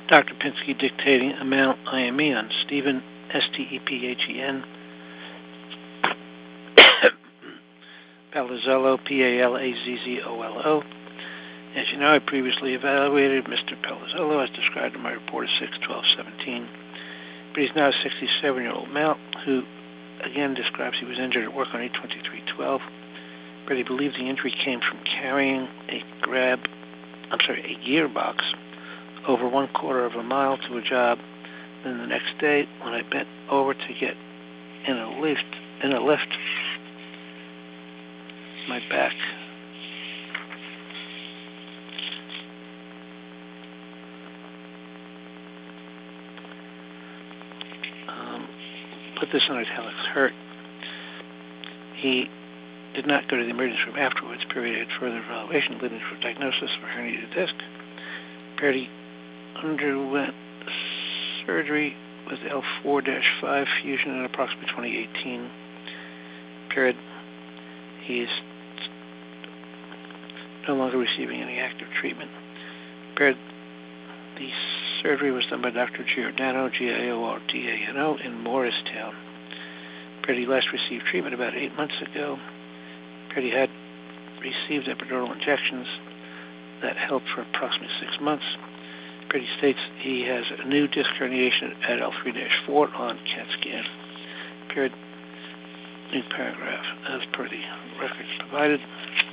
Dr. Pinsky dictating amount IME on Stephen, Stephen, Palazzolo, Palazzolo. As you know, I previously evaluated Mr. Palazzolo as described in my report of 6/12/17, but he's now a 67-year-old male who, again, describes he was injured at work on 8/23/12, but he believes the injury came from carrying a gearbox over 1/4 of a mile to a job. Then the next day, when I bent over to get in a lift, my back put this in italics, hurt. He did not go to the emergency room afterwards. Period. Had further evaluation leading to a diagnosis of a herniated disc. Period. He underwent surgery with L4-5 fusion in approximately 2018. Period. He's no longer receiving any active treatment. Period. The surgery was done by Dr. Giordano, Giordano, in Morristown. Period. He last received treatment about 8 months ago. Period. He had received epidural injections that helped for approximately 6 months. Period. He states he has a new disc herniation at L3-4 on CAT scan. Period. New paragraph. As per the records provided,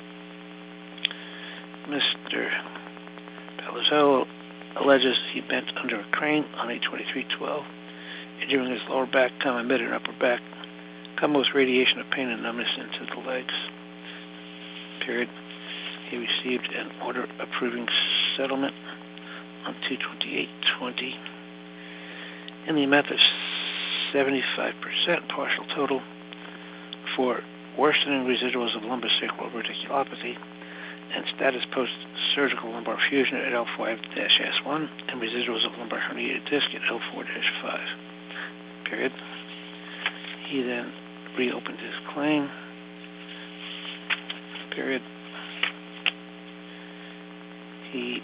Mr. Palazzolo alleges he bent under a crane on 8/23/12, injuring his lower back, mid and upper back, with radiation of pain and numbness into the legs. Period. He received an order approving settlement on 2/28/20 in the amount of 75% partial total for worsening residuals of lumbosacral radiculopathy and status post-surgical lumbar fusion at L5-S1 and residuals of lumbar herniated disc at L4-5. Period. He then reopened his claim. Period. He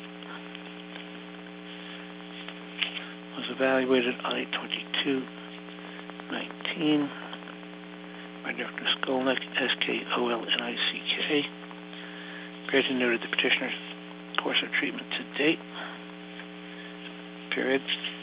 was evaluated on 8/22/19 by Dr. Skolnick, Skolnick. Period. He noted the petitioner's course of treatment to date. Period.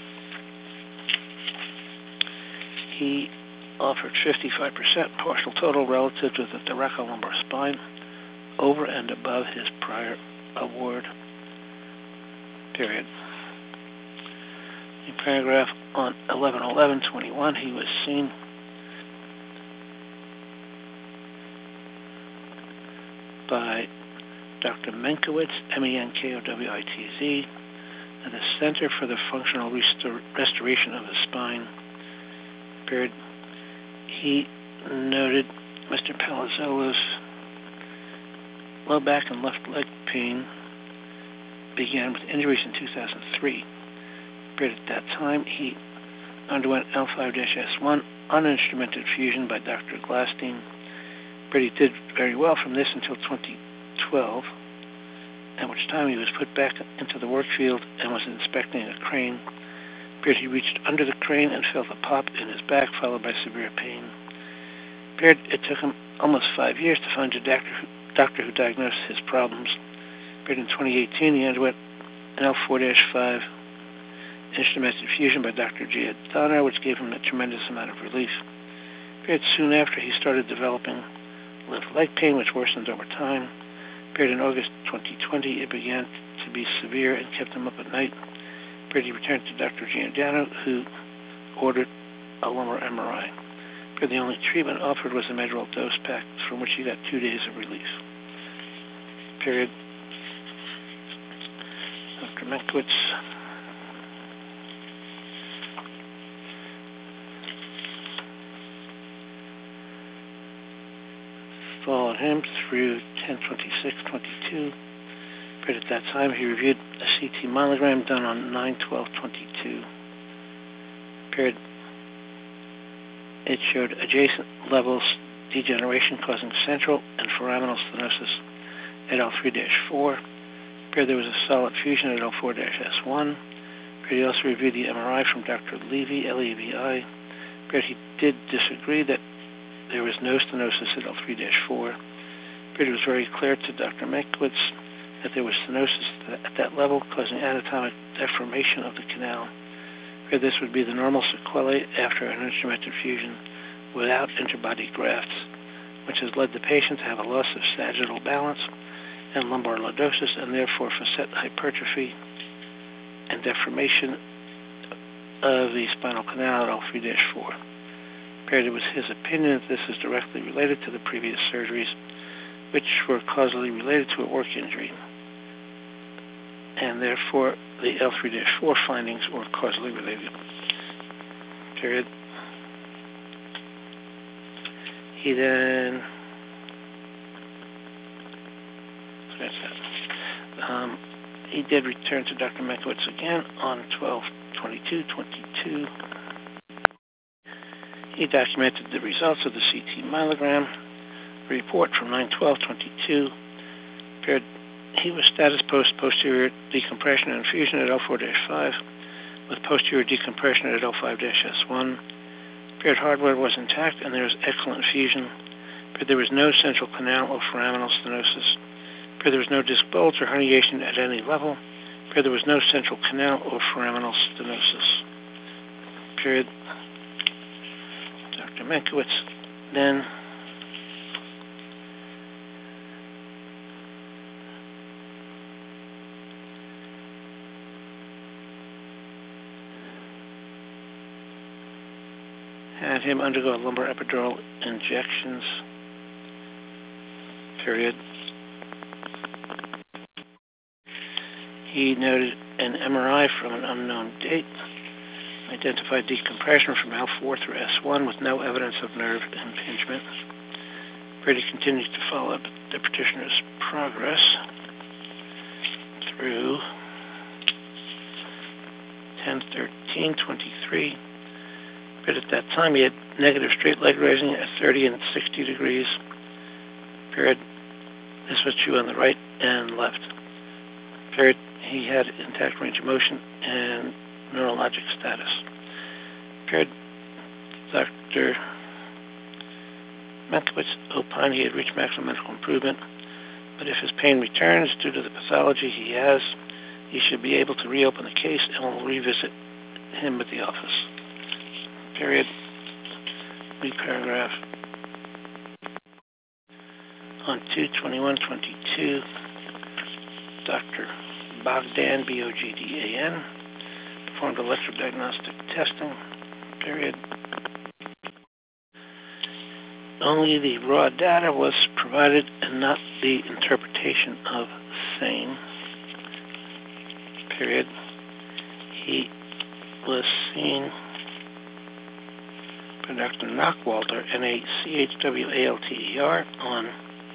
He offered 55% partial total relative to the thoracolumbar spine over and above his prior award. Period. In paragraph on 11/11/21, he was seen by Dr. Menkowitz, Menkowitz, at the Center for the Functional Restoration of the Spine. Period. He noted Mr. Palazzolo's low back and left leg pain began with injuries in 2003. Period. At that time, he underwent L5-S1 uninstrumented fusion by Dr. Glastein. Period. He did very well from this until 2012, at which time he was put back into the work field and was inspecting a crane. Period. He reached under the crane and felt a pop in his back, followed by severe pain. Period. It took him almost 5 years to find a doctor who diagnosed his problems. Period. In 2018, he underwent an L4-5 instrumented fusion by Dr. Giordano, which gave him a tremendous amount of relief. Period. Soon after, he started developing left leg pain, which worsened over time. Period. In August 2020, it began to be severe and kept him up at night. Period. He returned to Dr. Giordano, who ordered a lumbar MRI. Period. The only treatment offered was a Medrol dose pack, from which he got 2 days of relief. Period. Dr. Menkowitz. Followed him through 10/26/22. Period. At that time, he reviewed a CT myelogram done on 9/12/22. Period. It showed adjacent levels degeneration causing central and foraminal stenosis at L3-4. Period. There was a solid fusion at L4-S1. He also reviewed the MRI from Dr. Levy, L-E-V-I. He did disagree that there was no stenosis at L3-4. It was very clear to Dr. Mankiewicz that there was stenosis at that level, causing anatomic deformation of the canal. This would be the normal sequelae after an instrumented fusion without interbody grafts, which has led the patient to have a loss of sagittal balance and lumbar lordosis, and therefore facet hypertrophy and deformation of the spinal canal at L3-4. It was his opinion that this is directly related to the previous surgeries, which were causally related to a work injury, and therefore the L3-4 findings were causally related. Period. He then he did return to Dr. Mankiewicz again on 12/22/22. He documented the results of the CT myelogram report from 9/12/22. He was status post posterior decompression and fusion at L4-5 with posterior decompression at L5-S1. Hardware was intact and there was excellent fusion. There was no central canal or foraminal stenosis. There was no disc bulge or herniation at any level. There was no central canal or foraminal stenosis. Dr. Mankiewicz then had him undergo lumbar epidural injections. He noted an MRI from an unknown date, identified decompression from L4 through S1 with no evidence of nerve impingement. Brady continued to follow up the petitioner's progress through 10/13/23. But at that time, he had negative straight leg raising at 30 and 60 degrees. This was true on the right and left. He had intact range of motion and neurologic status. Dr. Mankiewicz opined he had reached maximum medical improvement, but if his pain returns due to the pathology he has, he should be able to reopen the case and we'll revisit him at the office. Read paragraph. On 2/21/22, Dr. Bogdan, Bogdan, performed electrodiagnostic testing. Only the raw data was provided and not the interpretation of same. He was seen by Dr. Knockwalter, NACHWALTER, on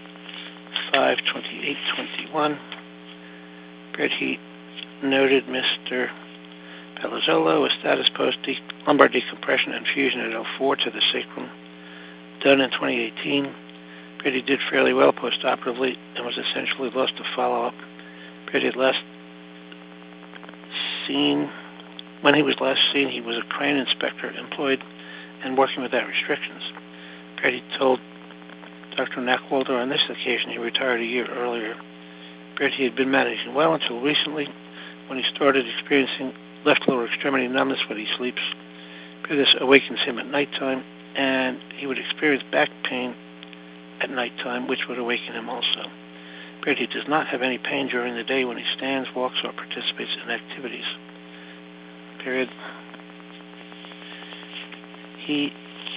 5/28/21. He noted Mr. Palazzolo with status post lumbar decompression and fusion at L4 to the sacrum, done in 2018. He did fairly well post-operatively and was essentially lost to follow-up. When he was last seen, he was a crane inspector employed and working without restrictions. He told Dr. Knockwalter on this occasion he retired a year earlier. He had been managing well until recently when he started experiencing left lower extremity numbness when he sleeps. This awakens him at nighttime, and he would experience back pain at nighttime, which would awaken him also. He does not have any pain during the day when he stands, walks, or participates in activities. He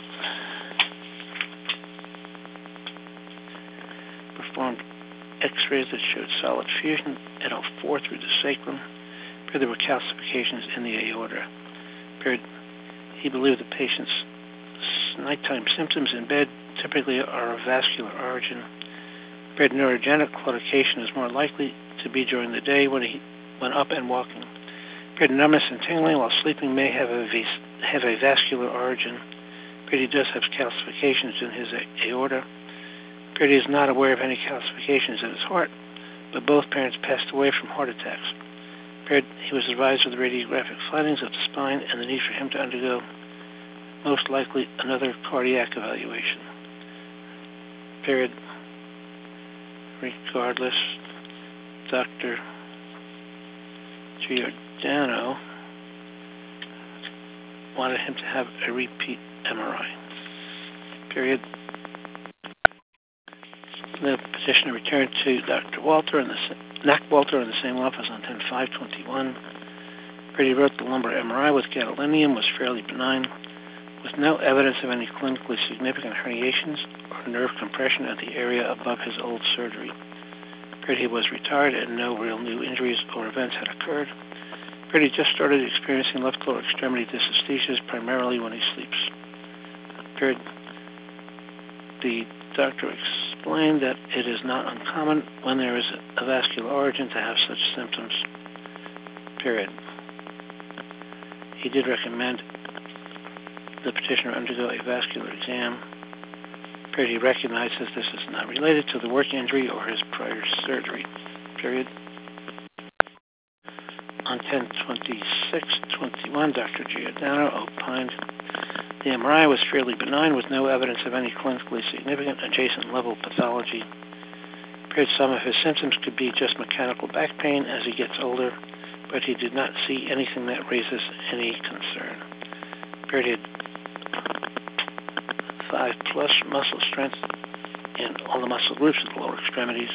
performed X-rays that showed solid fusion at L4 through the sacrum. There were calcifications in the aorta. He believed the patient's nighttime symptoms in bed typically are of vascular origin. Neurogenic claudication is more likely to be during the day when up and walking. Numbness and tingling while sleeping may have a vascular origin. He does have calcifications in his aorta. He is not aware of any calcifications in his heart, but both parents passed away from heart attacks. Period. He was advised of the radiographic findings of the spine and the need for him to undergo, most likely, another cardiac evaluation. Period. Regardless, Dr. Giordano wanted him to have a repeat MRI. Period. The petitioner returned to Dr. Walter in Nack Walter in the same office on 10/5/21. He wrote the lumbar MRI with gadolinium was fairly benign, with no evidence of any clinically significant herniations or nerve compression at the area above his old surgery. He was retired and no real new injuries or events had occurred. He just started experiencing left lower extremity dysesthesias primarily when he sleeps. The doctor explained that it is not uncommon when there is a vascular origin to have such symptoms. He did recommend the petitioner undergo a vascular exam. He recognizes this is not related to the work injury or his prior surgery. On 10/26/21, Dr. Giordano opined the MRI was fairly benign with no evidence of any clinically significant adjacent level pathology. Some of his symptoms could be just mechanical back pain as he gets older, but he did not see anything that raises any concern. He had 5+ muscle strength in all the muscle groups of the lower extremities.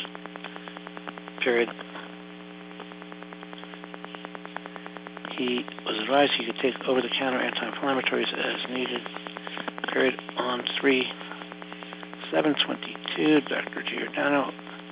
He was advised he could take over-the-counter anti-inflammatories as needed. On 3/7/22, Dr. Giordano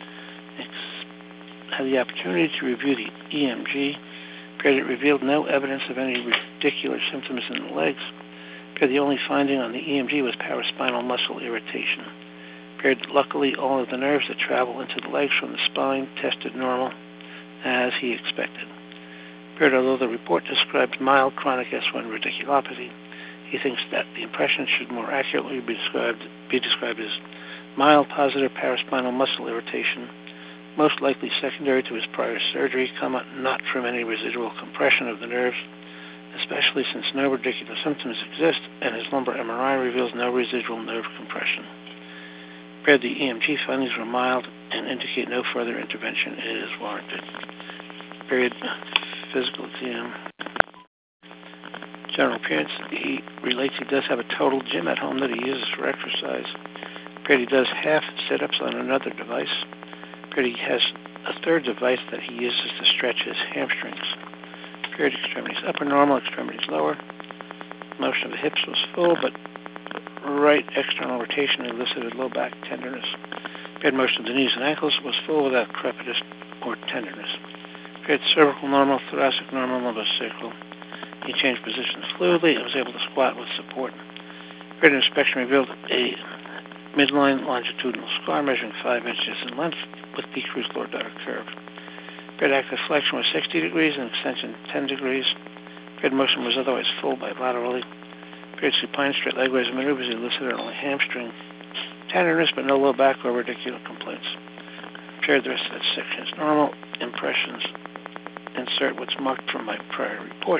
had the opportunity to review the EMG. It revealed no evidence of any radicular symptoms in the legs. The only finding on the EMG was paraspinal muscle irritation. Luckily, all of the nerves that travel into the legs from the spine tested normal, as he expected. Although the report describes mild chronic S1 radiculopathy, he thinks that the impression should more accurately be described as mild positive paraspinal muscle irritation, most likely secondary to his prior surgery, not from any residual compression of the nerves, especially since no radicular symptoms exist and his lumbar MRI reveals no residual nerve compression. The EMG findings were mild and indicate no further intervention is warranted. Physical exam. General appearance. He relates he does have a total gym at home that he uses for exercise. He does half sit-ups on another device. He has a third device that he uses to stretch his hamstrings. Extremities upper normal, extremities lower. Motion of the hips was full, but right external rotation elicited low back tenderness. Motion of the knees and ankles was full without crepitus or tenderness. Cervical normal, thoracic normal, lumbosacral. He changed positions fluidly and was able to squat with support. Inspection revealed a midline longitudinal scar measuring 5 inches in length with decreased lordotic curve. Active flexion was 60 degrees and extension 10 degrees. Motion was otherwise full bilaterally. Supine straight leg raise maneuvers elicited only hamstring tenderness, but no low back or radicular complaints. The rest of that section is normal. Impressions. Insert what's marked from my prior report.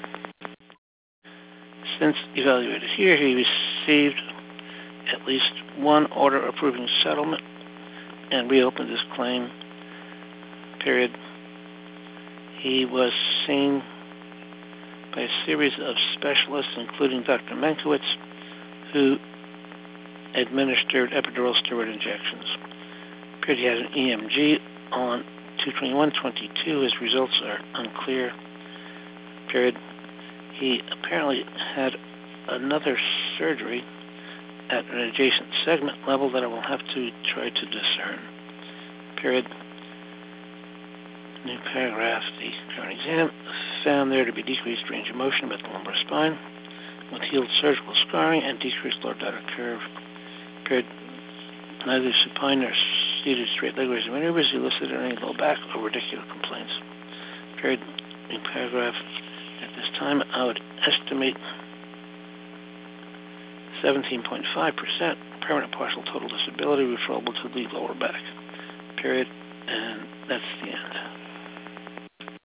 Since evaluated here, he received at least one order approving settlement and reopened his claim. He was seen by a series of specialists, including Dr. Menkowitz, who administered epidural steroid injections. He had an EMG on 2/21/22. His results are unclear. He apparently had another surgery at an adjacent segment level that I will have to try to discern. New paragraph. The current exam found there to be decreased range of motion about the lumbar spine with healed surgical scarring and decreased lordotic curve. Neither supine nor seated straight leg raise maneuvers elicited any low back or radicular complaints. New paragraph. At this time, I would estimate 17.5% permanent partial total disability referable to the lower back. And that's the end.